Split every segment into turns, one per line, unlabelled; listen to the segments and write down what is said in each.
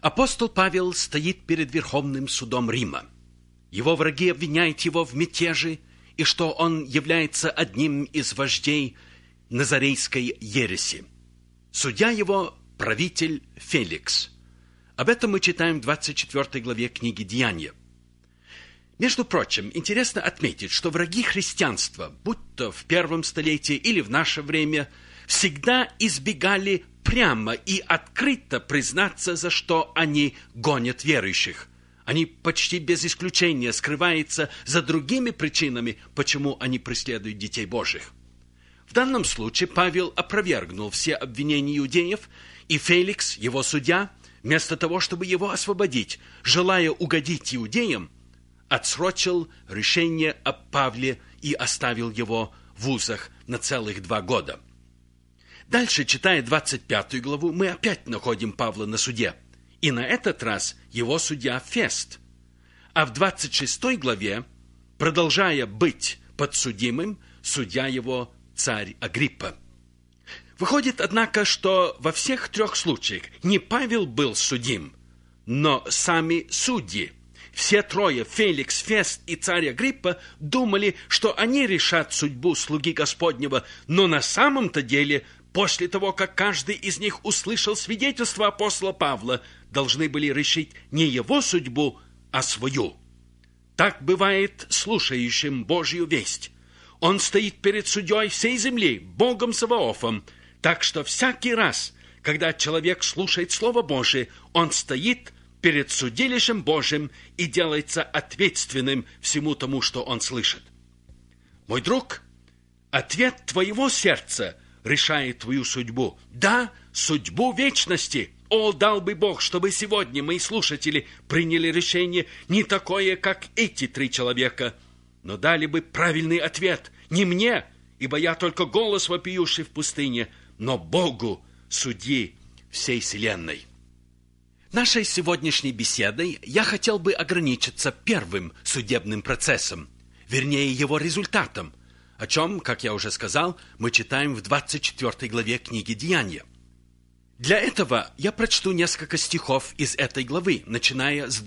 Апостол Павел стоит перед Верховным судом Рима. Его враги обвиняют его в мятеже и что он является одним из вождей назарейской ереси. Судья его – правитель Феликс. Об этом мы читаем в 24 главе книги «Деяния». Между прочим, интересно отметить, что враги христианства, будь то в первом столетии или в наше время, всегда избегали прямо и открыто признаться, за что они гонят верующих. Они почти без исключения скрываются за другими причинами, почему они преследуют детей Божьих. В данном случае Павел опровергнул все обвинения иудеев, и Феликс, его судья, вместо того, чтобы его освободить, желая угодить иудеям, отсрочил решение о Павле и оставил его в узах на целых 2 года. Дальше, читая 25 главу, мы опять находим Павла на суде. И на этот раз его судья Фест. А в 26 главе, продолжая быть подсудимым, судья его царь Агриппа. Выходит, однако, что во всех 3 случаях не Павел был судим, но сами судьи. Все 3, Феликс, Фест и царь Агриппа, думали, что они решат судьбу слуги Господнего, но на самом-то деле, после того, как каждый из них услышал свидетельство апостола Павла, должны были решить не его судьбу, а свою. Так бывает слушающим Божью весть. Он стоит перед судьей всей земли, Богом Саваофом, так что всякий раз, когда человек слушает Слово Божие, он стоит перед судилищем Божьим и делается ответственным всему тому, что он слышит. Мой друг, ответ твоего сердца решает твою судьбу. Да, судьбу вечности. О, дал бы Бог, чтобы сегодня мои слушатели приняли решение не такое, как эти 3 человека, но дали бы правильный ответ не мне, ибо я только голос вопиющий в пустыне, но Богу, судьи всей вселенной. Нашей сегодняшней беседой я хотел бы ограничиться первым судебным процессом, вернее его результатом, о чем, как я уже сказал, мы читаем в 24 главе книги «Деяния». Для этого я прочту несколько стихов из этой главы, начиная с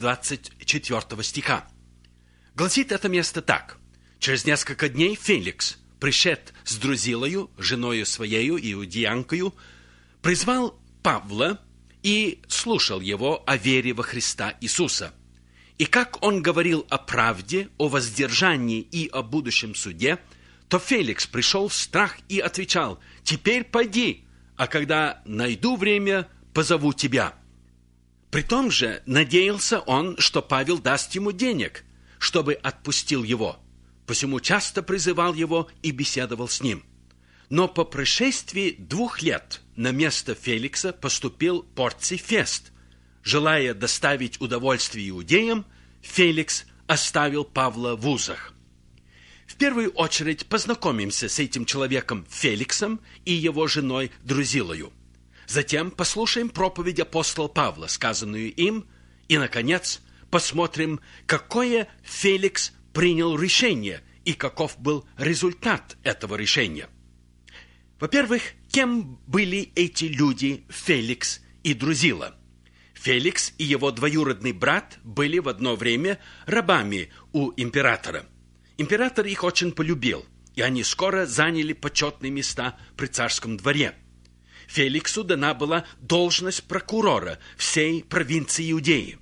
24 стиха. Гласит это место так. «Через несколько дней Феликс, пришед с Друзилою, женою своею, иудеянкою, призвал Павла и слушал его о вере во Христа Иисуса. И как он говорил о правде, о воздержании и о будущем суде, то Феликс пришел в страх и отвечал: «Теперь пойди, а когда найду время, позову тебя». Притом же надеялся он, что Павел даст ему денег, чтобы отпустил его. Посему часто призывал его и беседовал с ним. Но по прошествии 2 лет на место Феликса поступил Порций Фест. Желая доставить удовольствие иудеям, Феликс оставил Павла в узах. В первую очередь познакомимся с этим человеком Феликсом и его женой Друзилою. Затем послушаем проповедь апостола Павла, сказанную им, и, наконец, посмотрим, какое Феликс принял решение и каков был результат этого решения. Во-первых, кем были эти люди Феликс и Друзила? Феликс и его двоюродный брат были в одно время рабами у императора. Император их очень полюбил, и они скоро заняли почетные места при царском дворе. Феликсу дана была должность прокурора всей провинции Иудеи.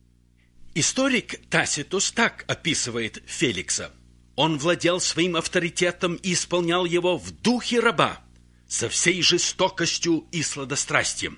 Историк Тацитус так описывает Феликса. Он владел своим авторитетом и исполнял его в духе раба, со всей жестокостью и сладострастием.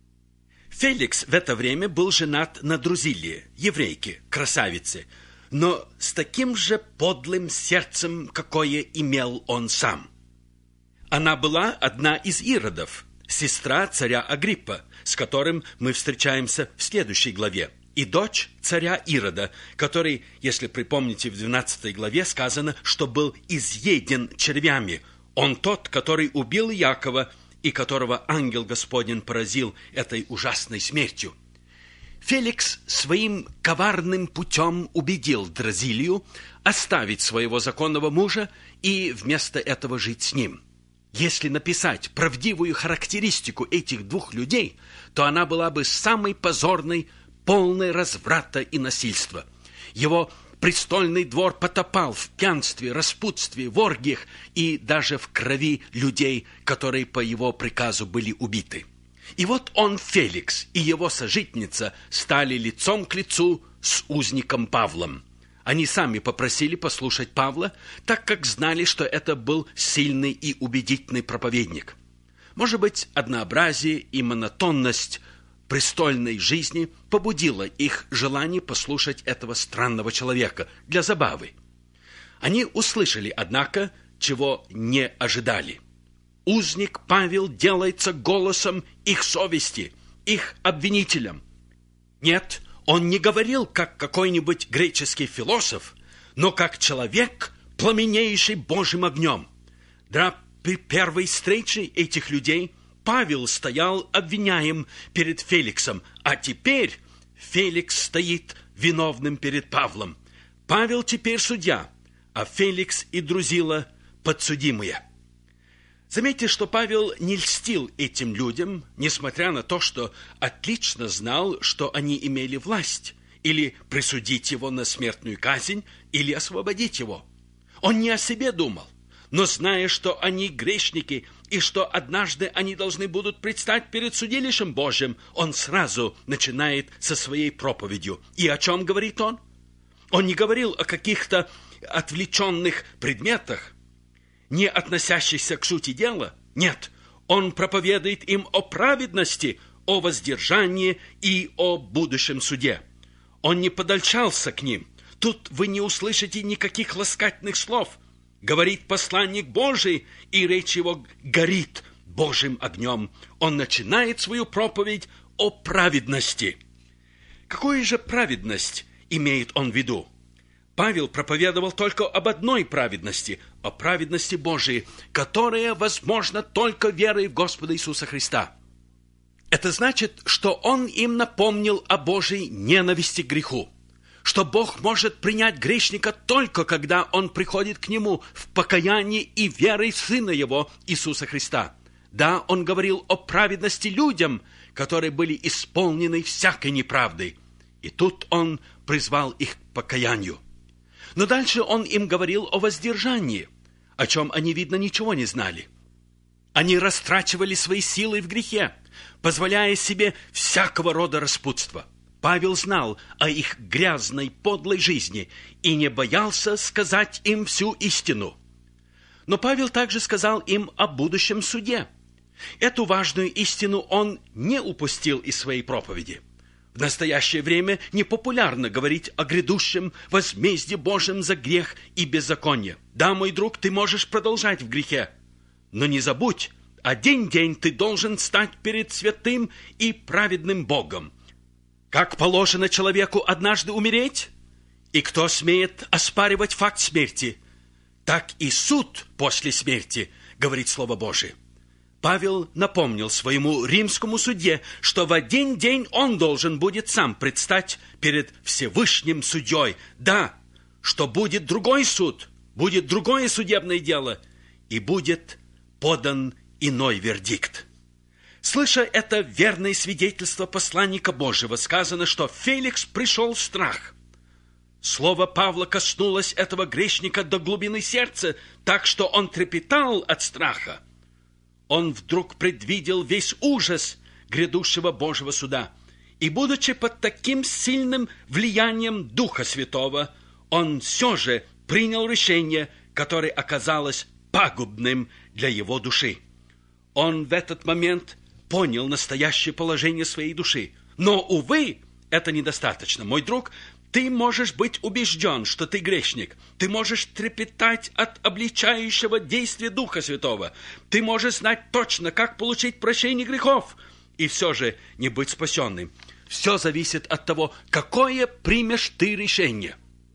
Феликс в это время был женат на Друзиле, еврейке, красавице, но с таким же подлым сердцем, какое имел он сам. Она была одна из иродов, сестра царя Агриппа, с которым мы встречаемся в следующей главе, и дочь царя Ирода, который, если припомните, в 12 главе сказано, что был изъеден червями. Он тот, который убил Иакова и которого ангел Господень поразил этой ужасной смертью. Феликс своим коварным путем убедил Друзилию оставить своего законного мужа и вместо этого жить с ним. Если написать правдивую характеристику этих двух людей, то она была бы самой позорной, полной разврата и насильства. Его престольный двор потопал в пьянстве, распутстве, в оргиях и даже в крови людей, которые по его приказу были убиты. И вот он, Феликс, и его сожительница стали лицом к лицу с узником Павлом. Они сами попросили послушать Павла, так как знали, что это был сильный и убедительный проповедник. Может быть, однообразие и монотонность престольной жизни побудило их желание послушать этого странного человека для забавы. Они услышали, однако, чего не ожидали. Узник Павел делается голосом их совести, их обвинителем. Нет, он не говорил, как какой-нибудь греческий философ, но как человек, пламенеющий Божьим огнем. Да, при первой встрече этих людей Павел стоял обвиняем перед Феликсом, а теперь Феликс стоит виновным перед Павлом. Павел теперь судья, а Феликс и Друзила подсудимые. Заметьте, что Павел не льстил этим людям, несмотря на то, что отлично знал, что они имели власть или присудить его на смертную казнь, или освободить его. Он не о себе думал, но зная, что они грешники и что однажды они должны будут предстать перед судилищем Божьим, он сразу начинает со своей проповедью. И о чем говорит он? Он не говорил о каких-то отвлеченных предметах, не относящихся к сути дела. Нет, он проповедует им о праведности, о воздержании и о будущем суде. Он не подольщался к ним. Тут вы не услышите никаких ласкательных слов. Говорит посланник Божий, и речь его горит Божьим огнем. Он начинает свою проповедь о праведности. Какую же праведность имеет он в виду? Павел проповедовал только об одной праведности, о праведности Божией, которая возможна только верой в Господа Иисуса Христа. Это значит, что он им напомнил о Божьей ненависти к греху, что Бог может принять грешника только когда он приходит к нему в покаянии и верой в Сына Его, Иисуса Христа. Да, он говорил о праведности людям, которые были исполнены всякой неправдой. И тут он призвал их к покаянию. Но дальше он им говорил о воздержании, о чем они, видно, ничего не знали. Они растрачивали свои силы в грехе, позволяя себе всякого рода распутства. Павел знал о их грязной, подлой жизни и не боялся сказать им всю истину. Но Павел также сказал им о будущем суде. Эту важную истину он не упустил из своей проповеди. В настоящее время непопулярно говорить о грядущем возмездии Божьем за грех и беззаконие. Да, мой друг, ты можешь продолжать в грехе, но не забудь, один день ты должен стать перед святым и праведным Богом. Как положено человеку однажды умереть? И кто смеет оспаривать факт смерти? Так и суд после смерти, говорит Слово Божие. Павел напомнил своему римскому судье, что в один день он должен будет сам предстать перед Всевышним судьей. Да, что будет другой суд, будет другое судебное дело, и будет подан иной вердикт. Слыша это верное свидетельство посланника Божьего, сказано, что Феликс пришел в страх. Слово Павла коснулось этого грешника до глубины сердца, так что он трепетал от страха. Он вдруг предвидел весь ужас грядущего Божьего суда. И, будучи под таким сильным влиянием Духа Святого, он все же принял решение, которое оказалось пагубным для его души. Он в этот момент понял настоящее положение своей души. Но, увы, это недостаточно. Мой друг, ты можешь быть убежден, что ты грешник. Ты можешь трепетать от обличающего действия Духа Святого. Ты можешь знать точно, как получить прощение грехов, и все же не быть спасенным. Все зависит от того, какое примешь ты решение.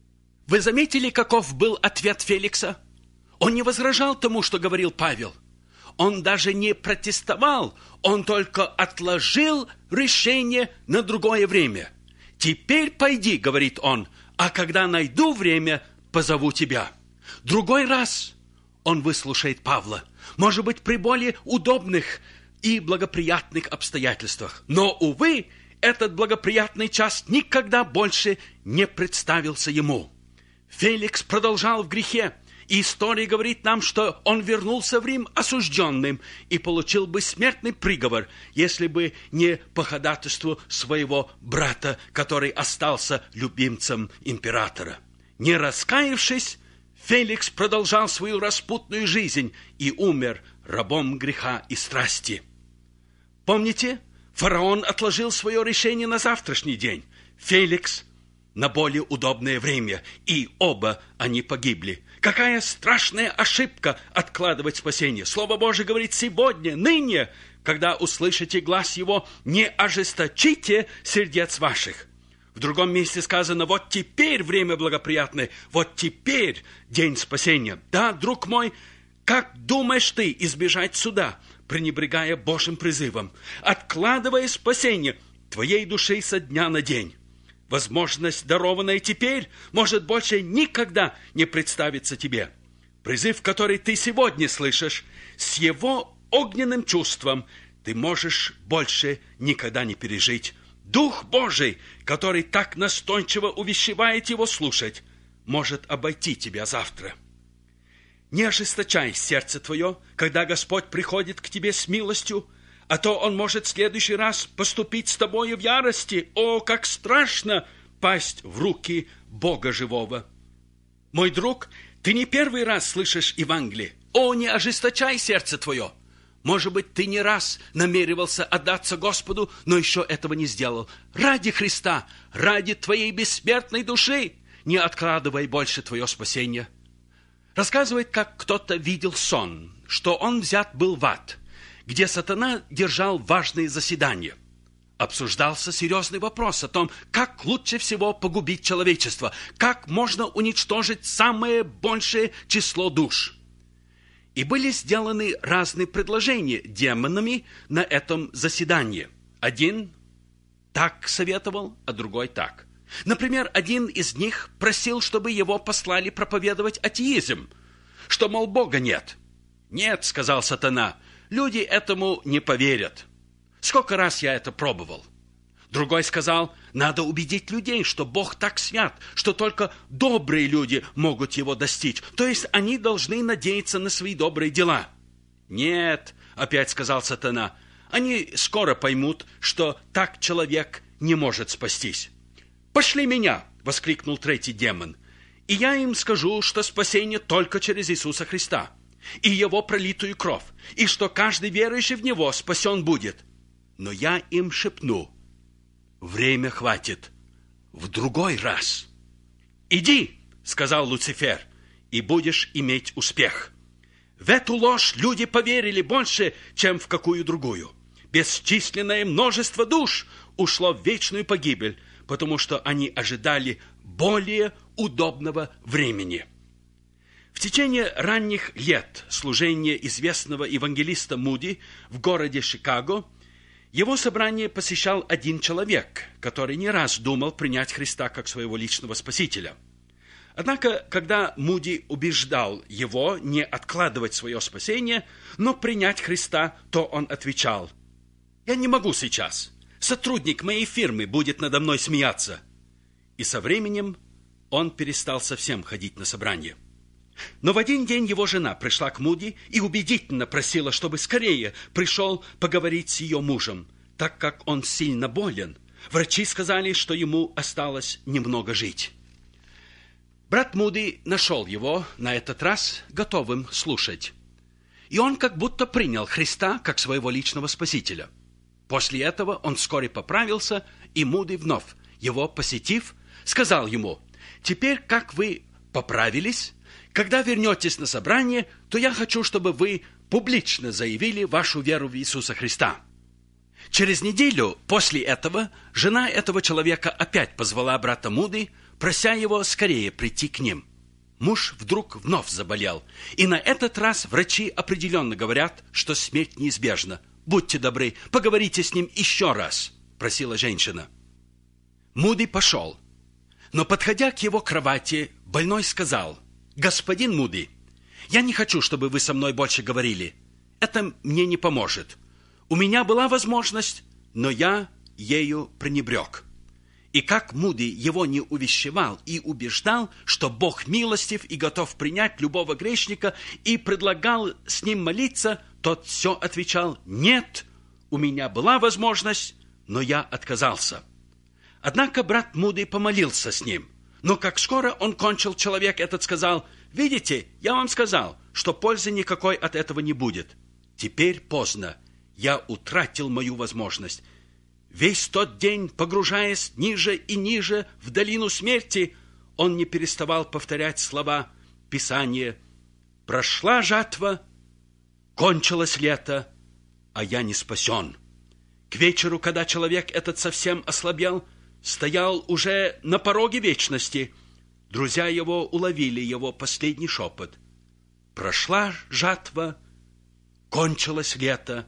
Вы заметили, каков был ответ Феликса? Он не возражал тому, что говорил Павел. Он даже не протестовал, он только отложил решение на другое время. «Теперь пойди, — говорит он, — а когда найду время, позову тебя». Другой раз он выслушает Павла, может быть, при более удобных и благоприятных обстоятельствах. Но, увы, этот благоприятный час никогда больше не представился ему. Феликс продолжал в грехе, и история говорит нам, что он вернулся в Рим осужденным и получил бы смертный приговор, если бы не по ходатайству своего брата, который остался любимцем императора. Не раскаявшись, Феликс продолжал свою распутную жизнь и умер рабом греха и страсти. Помните, фараон отложил свое решение на завтрашний день, Феликс на более удобное время, и оба они погибли. Какая страшная ошибка откладывать спасение! Слово Божие говорит: сегодня, ныне, когда услышите глас его, не ожесточите сердец ваших. В другом месте сказано: вот теперь время благоприятное, вот теперь день спасения. Да, друг мой, как думаешь ты избежать суда, пренебрегая Божьим призывом, откладывая спасение твоей души со дня на день? Возможность, дарованная теперь, может больше никогда не представиться тебе. Призыв, который ты сегодня слышишь, с его огненным чувством ты можешь больше никогда не пережить. Дух Божий, который так настойчиво увещевает его слушать, может обойти тебя завтра. Не ожесточай сердце твое, когда Господь приходит к тебе с милостью, а то Он может в следующий раз поступить с тобою в ярости. О, как страшно пасть в руки Бога живого! Мой друг, ты не первый раз слышишь Евангелие. О, не ожесточай сердце твое! Может быть, ты не раз намеревался отдаться Господу, но еще этого не сделал. Ради Христа, ради твоей бессмертной души, не откладывай больше твое спасение. Рассказывает, как кто-то видел сон, что он взят был в ад, где сатана держал важные заседания. Обсуждался серьезный вопрос о том, как лучше всего погубить человечество, как можно уничтожить самое большее число душ. И были сделаны разные предложения демонами на этом заседании. Один так советовал, а другой так. Например, один из них просил, чтобы его послали проповедовать атеизм, что, мол, Бога нет. «Нет», — сказал сатана, — «люди этому не поверят. Сколько раз я это пробовал». Другой сказал: «Надо убедить людей, что Бог так свят, что только добрые люди могут его достичь. То есть они должны надеяться на свои добрые дела». «Нет», — опять сказал сатана, — «они скоро поймут, что так человек не может спастись». «Пошли меня!» — воскликнул третий демон. «И я им скажу, что спасение только через Иисуса Христа и Его пролитую кровь, и что каждый верующий в Него спасен будет. Но я им шепну: время хватит в другой раз». «Иди!» — сказал Люцифер, — «и будешь иметь успех». В эту ложь люди поверили больше, чем в какую другую. Бесчисленное множество душ ушло в вечную погибель, потому что они ожидали более удобного времени. В течение ранних лет служения известного евангелиста Муди в городе Чикаго его собрание посещал один человек, который не раз думал принять Христа как своего личного спасителя. Однако, когда Муди убеждал его не откладывать свое спасение, но принять Христа, то он отвечал: «Я не могу сейчас. Сотрудник моей фирмы будет надо мной смеяться». И со временем он перестал совсем ходить на собрания. Но в один день его жена пришла к Муди и убедительно просила, чтобы скорее пришел поговорить с ее мужем, так как он сильно болен. Врачи сказали, что ему осталось немного жить. Брат Муди нашел его на этот раз готовым слушать. И он как будто принял Христа как своего личного спасителя. После этого он вскоре поправился, и Муди, вновь его посетив, сказал ему: «Теперь, как вы поправились, когда вернетесь на собрание, то я хочу, чтобы вы публично заявили вашу веру в Иисуса Христа». Через неделю после этого жена этого человека опять позвала брата Муди, прося его скорее прийти к ним. Муж вдруг вновь заболел, и на этот раз врачи определенно говорят, что смерть неизбежна. «Будьте добры, поговорите с ним еще раз», — просила женщина. Муди пошел, но, подходя к его кровати, больной сказал: «Господин Муди, Я не хочу, чтобы вы со мной больше говорили. Это мне не поможет. У меня была возможность, но я ею пренебрег. И как Муди его не увещевал и убеждал, что Бог милостив и готов принять любого грешника, и предлагал с ним молиться, тот все отвечал: «Нет, у меня была возможность, но я отказался». Однако брат Муди помолился с ним. Но как скоро он кончил, человек этот сказал: «Видите, я вам сказал, что пользы никакой от этого не будет. Теперь поздно, я утратил мою возможность». Весь тот день, погружаясь ниже и ниже в долину смерти, он не переставал повторять слова Писания: «Прошла жатва, кончилось лето, а я не спасен». К вечеру, когда человек этот совсем ослабел, стоял уже на пороге вечности, друзья его уловили его последний шепот: «Прошла жатва, кончилось лето,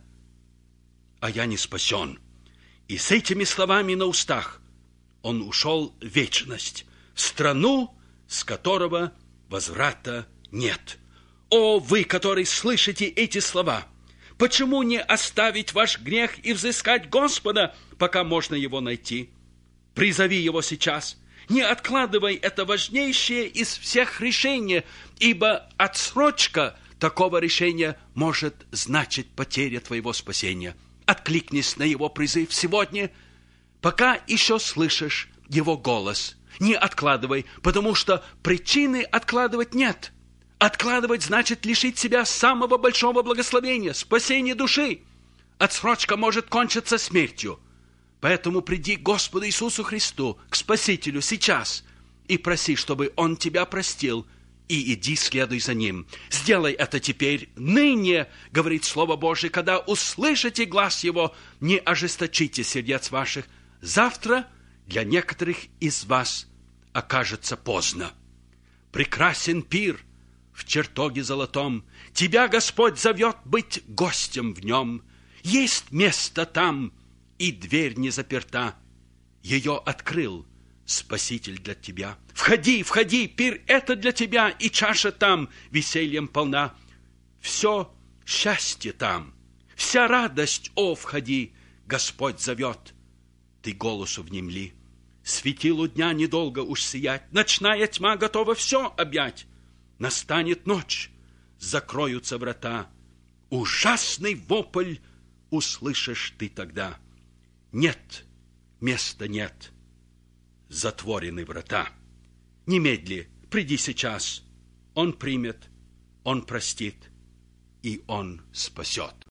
а я не спасен». И с этими словами на устах он ушел в вечность, в страну, с которого возврата нет. О, вы, которые слышите эти слова, почему не оставить ваш грех и взыскать Господа, пока можно его найти? Призови его сейчас. Не откладывай это важнейшее из всех решений, ибо отсрочка такого решения может значить потеря твоего спасения. Откликнись на его призыв сегодня, пока еще слышишь его голос. Не откладывай, потому что причины откладывать нет. Откладывать значит лишить себя самого большого благословения, спасения души. Отсрочка может кончиться смертью. Поэтому приди к Господу Иисусу Христу, к Спасителю, сейчас, и проси, чтобы Он тебя простил, и иди, следуй за Ним. Сделай это теперь, ныне, говорит Слово Божие, когда услышите глас Его, не ожесточите сердец ваших. Завтра для некоторых из вас окажется поздно. Прекрасен пир в чертоге золотом, тебя Господь зовет быть гостем в нем. Есть место там, и дверь не заперта. Ее открыл Спаситель для тебя. Входи, входи, пир это для тебя, и чаша там весельем полна. Все счастье там, вся радость, о, входи, Господь зовет, ты голосу внемли. Светилу дня недолго уж сиять, ночная тьма готова все объять. Настанет ночь, закроются врата, ужасный вопль услышишь ты тогда. Нет, места нет, затворены врата. Немедли, приди сейчас, Он примет, Он простит, и Он спасет.